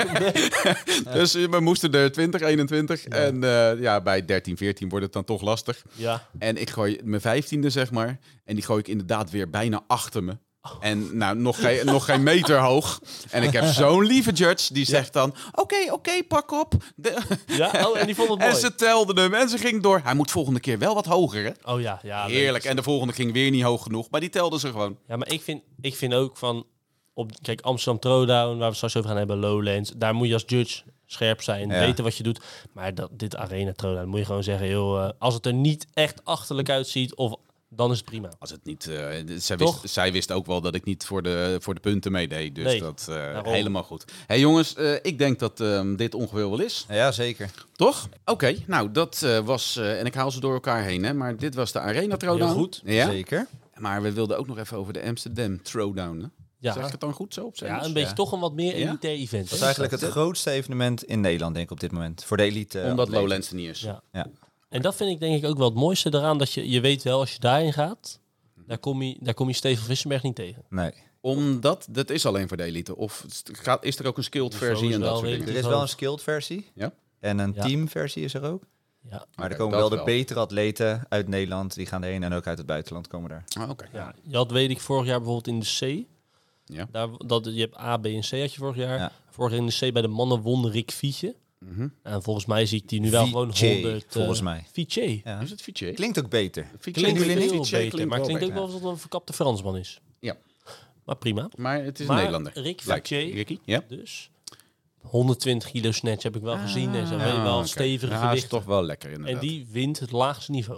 Dus we moesten er 20, 21. Ja. En bij 13, 14 wordt het dan toch lastig. Ja. En ik gooi mijn 15e, zeg maar. En die gooi ik inderdaad weer bijna achter me. En nou, nog geen meter hoog. En ik heb zo'n lieve judge die zegt dan... Oké, pak op. Ja, en die vond het mooi. En ze telde hem en ze ging door. Hij moet volgende keer wel wat hoger, hè? Oh ja. Heerlijk. En de volgende ging weer niet hoog genoeg. Maar die telde ze gewoon. Ja, maar ik vind ook van... Kijk, Amsterdam Throwdown, waar we straks over gaan hebben, Lowlands. Daar moet je als judge scherp zijn, weten wat je doet. Maar dit Arena Throwdown moet je gewoon zeggen... Joh, als het er niet echt achterlijk uitziet... of dan is het prima. Als het niet, zij wist ook wel dat ik niet voor de punten meedeed. Dus dat helemaal goed. Hey jongens, ik denk dat dit ongeveer wel is. Ja, zeker. Toch? Oké, nou dat was... en ik haal ze door elkaar heen, hè. Maar dit was de Arena Throwdown. Heel goed. Ja? Zeker. Maar we wilden ook nog even over de Amsterdam Throwdown, hè? Ja. Zeg ik het dan goed zo op zijn? Ja, een beetje toch een wat meer elitair event. Dat is eigenlijk het grootste evenement in Nederland, denk ik, op dit moment. Voor de elite. Omdat atleten. Lowlands er niet is. Ja. En dat vind ik denk ik ook wel het mooiste eraan. Dat je weet wel, als je daarin gaat... Daar kom je Steven Vissenberg niet tegen. Nee. Omdat, dat is alleen voor de elite. Of is er ook een skilled versie en dat soort dingen? Er is wel een skilled versie. Ja. En een teamversie is er ook. Ja. Maar er komen wel de betere atleten uit Nederland. Die gaan erheen en ook uit het buitenland komen daar. Oké. Ja. Je had, weet ik, vorig jaar bijvoorbeeld in de C. Ja. Je hebt A, B en C had je vorig jaar. Ja. Vorig jaar in de C bij de mannen won Rick Fietje. En volgens mij zie ik die nu wel gewoon Fietje, 100... volgens mij. Fietje. Ja. Is het Fietje? Klinkt ook beter. Klinkt jullie niet? veel beter, klinkt maar het wel klinkt ook beter. wel alsof het een verkapte Fransman is. Ja. Maar prima. Maar het is Maar een Nederlander. Rick Lijkt. Fietje, Ricky? Ja. Dus 120 kilo snatch heb ik wel gezien. En zo wel oké. stevige Ja, is gewichten. toch wel lekker inderdaad. En die wint het laagste niveau.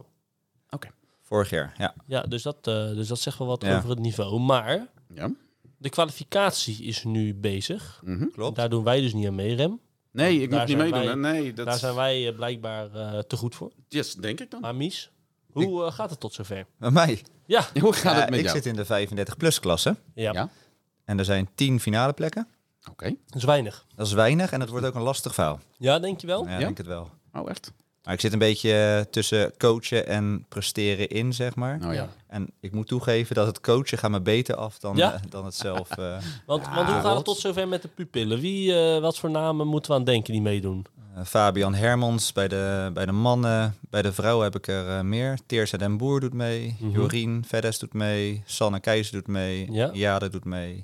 Vorig jaar, ja. Ja, dus dat zegt wel wat Ja. over het niveau. Maar Ja. de kwalificatie is nu bezig. Klopt. Daar doen wij dus niet aan mee, Rem. Nee, ik Daar moet niet zijn meedoen. wij- hè. Nee, dat Daar zijn wij blijkbaar te goed voor. yes, denk ik dan. Maar Mies, hoe gaat het tot zover? Bij mij. Ja. Hoe gaat het met ik jou? zit in de 35-plus klasse. Ja, Ja. En er zijn 10 finale plekken. Oké. dat is weinig. Dat is weinig en het wordt ook een lastig verhaal. Ja, denk je wel? Ja, Ja? denk het wel. Oh, echt? Maar ik zit een beetje tussen coachen en presteren in, zeg maar. Oh ja. En ik moet toegeven dat het coachen gaat me beter af dan, Ja? dan het zelf. Want hoe gaat het tot zover met de pupillen? Wat voor namen moeten we aan denken die meedoen? Fabian Hermans bij de mannen. Bij de vrouwen heb ik er meer. Teersa den Boer doet mee. Jorien Veddes doet mee. Sanne Keizer doet mee. Ja. Jade doet mee.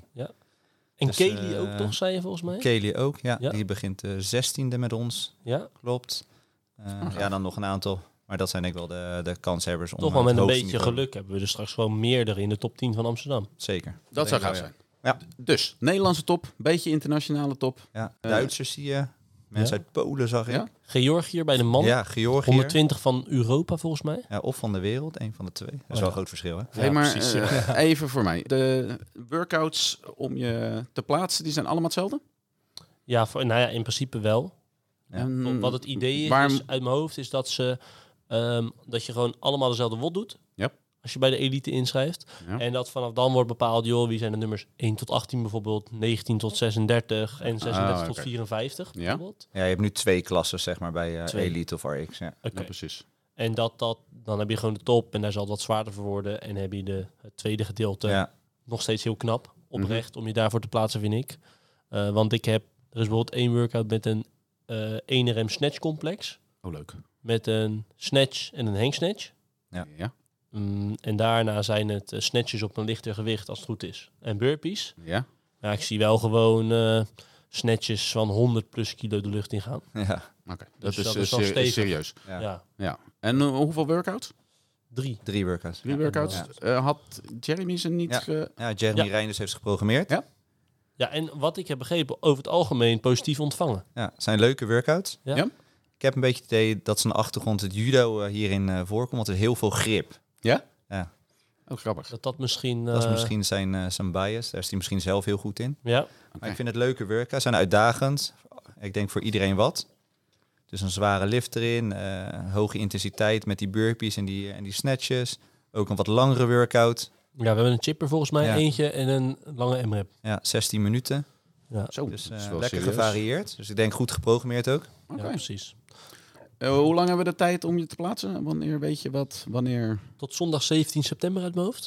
En Dus, Kelly ook toch, zei je volgens mij? Kelly ook, ja. Ja. Die begint de 16e met ons. Ja, Klopt. Ja, dan nog een aantal. Maar dat zijn denk ik wel de kanshebbers. Om toch wel het met een hoogste beetje niveau. geluk hebben we er straks gewoon meerdere in de top 10 van Amsterdam. Zeker. Dat zou gaaf denk ik zijn. wel, Ja. Dus, Nederlandse top. Beetje internationale top. Ja. Duitsers zie je. Mensen uit Polen zag ik. Ja? Georgië bij de mannen. Ja, Georgië. 120 van Europa volgens mij. Ja, of van de wereld, een van de twee. Dat is wel een groot verschil, hè? Hey, maar precies, even voor mij. De workouts om je te plaatsen, die zijn allemaal hetzelfde? Ja, in principe wel. En Wat het idee is, waar- is uit mijn hoofd, is dat dat je gewoon allemaal dezelfde WOD doet. Ja. Als je bij de elite inschrijft. Ja. En dat vanaf dan wordt bepaald, joh, wie zijn de nummers 1 tot 18 bijvoorbeeld, 19 tot 36 en 36 tot oké. 54 Ja. bijvoorbeeld. Ja, je hebt nu 2 klassen, zeg maar, bij Twee. Elite of RX. Ja. Oké. Ja, precies. En dan heb je gewoon de top en daar zal het wat zwaarder voor worden. En heb je het tweede gedeelte Ja. nog steeds heel knap, oprecht, om je daarvoor te plaatsen, vind ik. Want er is bijvoorbeeld 1 workout met een 1RM snatch complex. Oh, leuk. Met een snatch en een hang snatch. Ja. En daarna zijn het snatches op een lichter gewicht als het goed is. En burpees. Ja. Ja, ik zie wel gewoon snatches van 100 plus kilo de lucht in gaan. Ja. Oké. Dus Dat dat is is wel stevig. serieus. Ja. Ja, Ja. En hoeveel workouts? 3. 3 workouts. 3 workouts. Had Jeremy ze niet... Ja. Ja, Jeremy Ja. Reinders heeft ze geprogrammeerd. Ja. Ja, en wat ik heb begrepen, over het algemeen positief ontvangen. Ja, het zijn leuke workouts. Ja. Ja? Ik heb een beetje het idee dat zijn achtergrond het judo hierin voorkomt, want er is heel veel grip. Ja? Ja. Oh, grappig. Dat misschien... Dat is misschien zijn bias. Daar is hij misschien zelf heel goed in. Ja, Maar ik vind het leuke workouts. Zijn uitdagend. Ik denk voor iedereen wat. Dus een zware lift erin. Hoge intensiteit met die burpees en die snatches. Ook een wat langere workout. ja, we hebben een chipper volgens mij, Ja. eentje en een lange M-rep. Ja, 16 minuten. Ja, Zo, Dus dat is wel lekker serieus. gevarieerd. Dus ik denk goed geprogrammeerd ook. Oké. ja, precies. Hoe lang hebben we de tijd om je te plaatsen? Wanneer weet je wat? Wanneer? Tot zondag 17 september uit mijn hoofd.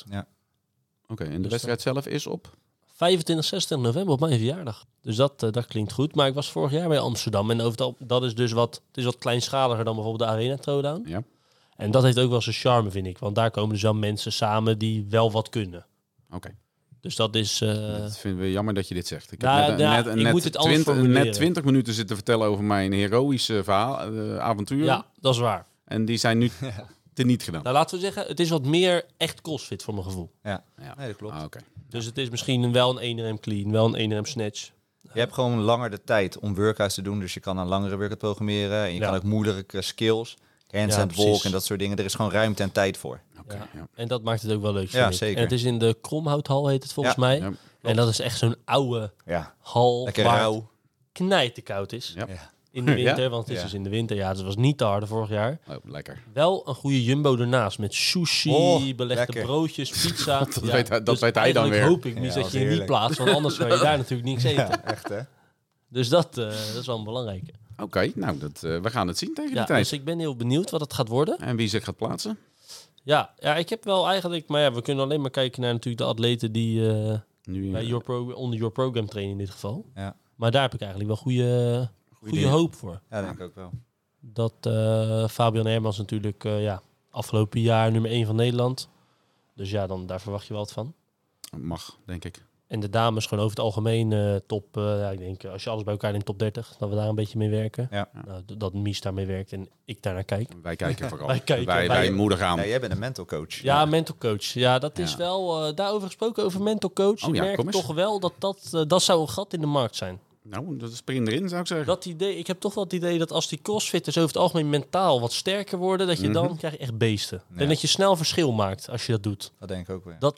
Oké, en de Dus wedstrijd zelf is op? 25, 26 november op mijn verjaardag. Dus dat klinkt goed. Maar ik was vorig jaar bij Amsterdam. En dat is dus het is wat kleinschaliger dan bijvoorbeeld de Arena Throwdown. Ja. En dat heeft ook wel zijn charme, vind ik. Want daar komen dus wel mensen samen die wel wat kunnen. Oké. Dus dat is... Dat vinden we jammer dat je dit zegt. Ik Nou, heb ja, ik moet het anders formuleren. net 20 minuten zitten vertellen over mijn heroïsche avonturen. ja, dat is waar. En die zijn nu teniet gedaan. Nou, laten we zeggen, het is wat meer echt CrossFit voor mijn gevoel. Ja, Ja. nee, dat klopt. Ah, oké. Dus het is misschien wel een 1RM clean, wel een 1RM snatch. Je hebt gewoon langer de tijd om workouts te doen. Dus je kan een langere workout programmeren. En je Ja. kan ook moeilijke skills. Handstand precies. walk en dat soort dingen. Er is gewoon ruimte en tijd voor. Oké, Ja. ja. En dat maakt het ook wel leuk, Ja, vind ik. zeker. En het is in de Kromhouthal, heet het volgens Ja. mij. Ja. En dat is echt zo'n oude Ja, hal lekker waar rauw. het knijterkoud is. Ja. Ja. In de winter, Ja? want het is Ja. dus in de winter. Ja, dus het was niet te harde vorig jaar. Oh, lekker. Wel een goede Jumbo ernaast met sushi, Oh, belegde lekker. broodjes, pizza. Dat weet hij- dat weet hij dan eigenlijk weer. hoop ik niet Ja, dat dat is je in die heerlijk. plaats, want anders kan je daar natuurlijk niks eten. Ja, echt hè? Dus dat is wel een belangrijke. Oké, nou, we gaan het zien tegen die Ja, tijd. dus ik ben heel benieuwd wat het gaat worden. En wie zich gaat plaatsen? Ja, ik heb wel eigenlijk... Maar ja, we kunnen alleen maar kijken naar natuurlijk de atleten die Nu, bij onder Your Program trainen in dit geval. Ja. Maar daar heb ik eigenlijk wel goede dingen. hoop voor. Ja, denk ik ook wel. Dat Fabian Hermans natuurlijk afgelopen jaar nummer 1 van Nederland. Dus ja, daar verwacht je wel wat van. mag, denk ik. En de dames gewoon over het algemeen top. Ik denk als je alles bij elkaar in top 30, dat we daar een beetje mee werken. Ja. Nou, dat Mies daarmee werkt en ik daarnaar kijk. Wij kijken vooral. Wij kijken. Wij Wij- moedigen aan. Ja, jij bent een mental coach. Ja, mental coach. Ja, dat is Ja. wel... daarover gesproken, over mental coach. Oh ik ja, merk kom eens. toch wel dat zou een gat in de markt zijn. Nou, dat spring erin, zou ik zeggen. Dat idee, ik heb toch wel het idee dat als die crossfitters over het algemeen mentaal wat sterker worden, dat je dan krijg je echt beesten. En dat je snel verschil maakt als je dat doet. Dat denk ik ook weer.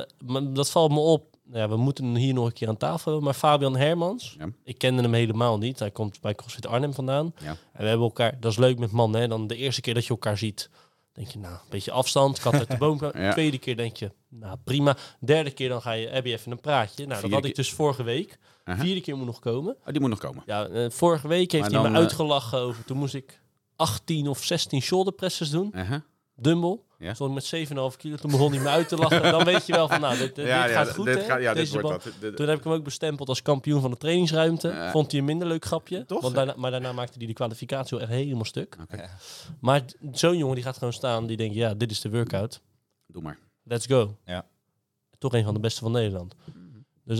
Dat valt me op. Ja, we moeten hem hier nog een keer aan tafel hebben. Maar Fabian Hermans, Ja. ik kende hem helemaal niet. Hij komt bij CrossFit Arnhem vandaan. Ja. En we hebben elkaar, dat is leuk met mannen. Hè? Dan de eerste keer dat je elkaar ziet, denk je, nou, een beetje afstand. Kat uit de boom. Ja. Tweede keer denk je, nou, prima. Derde keer dan heb je even een praatje. Nou, dat Vierde had ik keer. dus vorige week. Aha. Vierde keer moet nog komen. Oh, die moet nog komen. Ja, vorige week heeft Maar hij me dan, uitgelachen over. Toen moest ik 18 of 16 shoulder presses doen. Uh-huh. Dumbbell. Ja. Stond ik met 7,5 kilo. Toen begon hij me uit te lachen. Dan weet je wel van, nou, dit gaat goed, hè? Deze bal. Toen heb ik hem ook bestempeld als kampioen van de trainingsruimte. Ja. Vond hij een minder leuk grapje. Toch? Want maar daarna maakte hij de kwalificatie wel echt helemaal stuk. Oké. Ja. Maar zo'n jongen die gaat gewoon staan. Die denkt, ja, dit is de workout. Doe maar. Let's go. Ja. Toch een van de beste van Nederland. Dus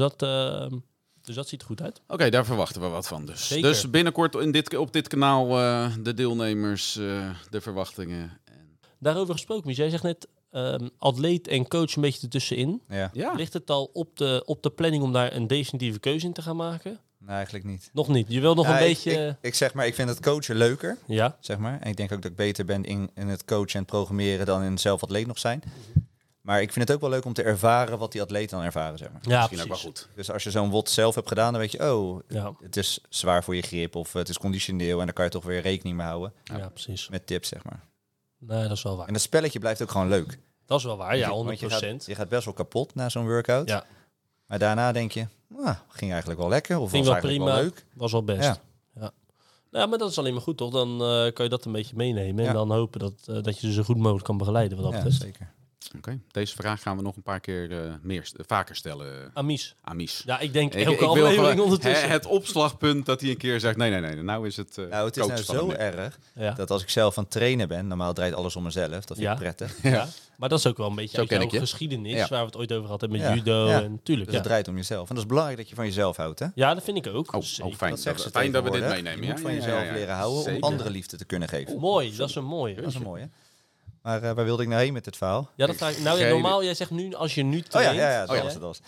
dat ziet er goed uit. Oké, daar verwachten we wat van. Dus, Zeker. dus binnenkort op dit kanaal de deelnemers, de verwachtingen. Daarover gesproken, Mies, jij zegt net atleet en coach een beetje ertussenin. Ja. Ja, Ligt het al op de planning om daar een definitieve keuze in te gaan maken? Nee, eigenlijk niet. Nog niet. Je wil nog Ja, een ik- beetje... Ik zeg maar, ik vind het coachen leuker, Ja, zeg maar. En ik denk ook dat ik beter ben in het coachen en het programmeren dan in zelf atleet nog zijn. Maar ik vind het ook wel leuk om te ervaren wat die atleten dan ervaren, zeg maar. ja misschien ook precies. wel goed. Dus als je zo'n WOD zelf hebt gedaan, dan weet je, oh, Ja, het is zwaar voor je grip of het is conditioneel en dan kan je toch weer rekening mee houden ja, precies. met tips, zeg maar. Nee, dat is wel waar. En dat spelletje blijft ook gewoon leuk. Dat is wel waar, ja, 100%. Want je gaat best wel kapot na zo'n workout. Ja, Maar daarna denk je, ging eigenlijk wel lekker of ging was wel eigenlijk prima. wel leuk. Was wel best. Ja. Ja. Nou, maar dat is alleen maar goed, toch? Dan kan je dat een beetje meenemen. Ja. En dan hopen dat je ze zo goed mogelijk kan begeleiden, wat dat Ja, betreft. zeker. Oké, deze vraag gaan we nog een paar keer vaker stellen, Amies. Amies. Ja, ik denk Ik elke wil aflevering gewoon ondertussen. het opslagpunt dat hij een keer zegt, nee, nou is het Nou, het is nou coach van zo hem. erg Ja. dat als ik zelf aan het trainen ben, normaal draait alles om mezelf, dat vind Ja. ik prettig. Ja. Maar dat is ook wel een beetje Zo uit ken jouw ik je. geschiedenis, Ja. waar we het ooit over gehad hebben met Ja. judo. Ja. En tuurlijk, Dus ja. het draait om jezelf. En dat is belangrijk dat je van jezelf houdt, hè? Ja, dat vind ik ook. Oh, Zeker. fijn. Dat zeggen ze Fijn dat we dit tegenwoordig. meenemen. Je moet van jezelf leren houden Zeker. om andere liefde te kunnen geven. Mooi, dat is een mooie. Dat is een mooie. Maar waar wilde ik nou heen met dit verhaal? Ja, dat vraag ik. Nou ja, Geen- normaal, jij zegt nu, als je nu Oh traint... ja, dat Oh ja. was het.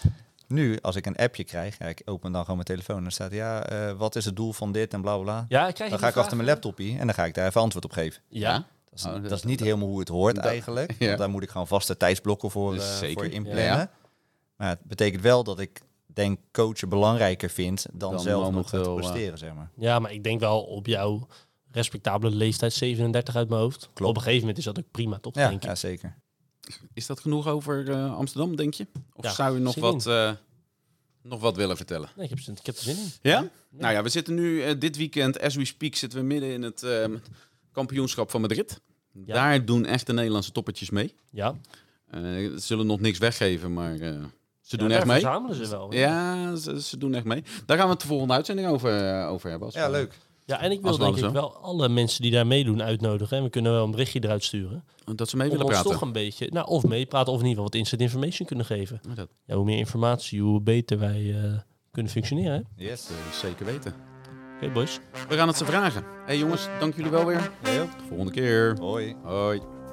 Nu, als ik een appje krijg, ik open dan gewoon mijn telefoon en dan staat, wat is het doel van dit en bla bla. Ja, krijg je Dan die ga ik vraag? achter mijn laptopje en dan ga ik daar even antwoord op geven. Ja. Dat is niet helemaal hoe het hoort eigenlijk. ja. Want daar moet ik gewoon vaste tijdsblokken voor Zeker. inplannen. Ja. Maar het betekent wel dat ik denk coachen belangrijker vind dan zelf nog momenteel, te presteren, zeg maar. Ja, maar ik denk wel op jouw respectabele leeftijd, 37 uit mijn hoofd. Klopt. Op een gegeven moment is dat ook prima, toch? Ja, Denk ik. ja, zeker. Is dat genoeg over Amsterdam, denk je? Of Ja, zou je nog wat willen vertellen? Nee, ik heb er zin in. Ja? Nou ja, we zitten nu dit weekend, as we speak, zitten we midden in het kampioenschap van Madrid. Ja. Daar doen echt de Nederlandse toppertjes mee. Ja. Ze zullen nog niks weggeven, maar ze doen daar echt mee. verzamelen ze wel. Ja, ze doen echt mee. Daar gaan we het de volgende uitzending over hebben. Als Ja, we- leuk. Ja, en ik wil Als we denk ik zo. wel alle mensen die daar meedoen uitnodigen. En we kunnen wel een berichtje eruit sturen. Dat ze mee Om willen ons praten. toch een beetje, nou, of meepraten of in ieder geval wat inside information kunnen geven. Ja, dat Ja, hoe meer informatie, hoe beter wij kunnen functioneren. Hè? Yes. zeker weten. Oké, boys. We gaan het ze vragen. Hey jongens, dank jullie wel weer. Ja, joh. De volgende keer. Hoi. Hoi.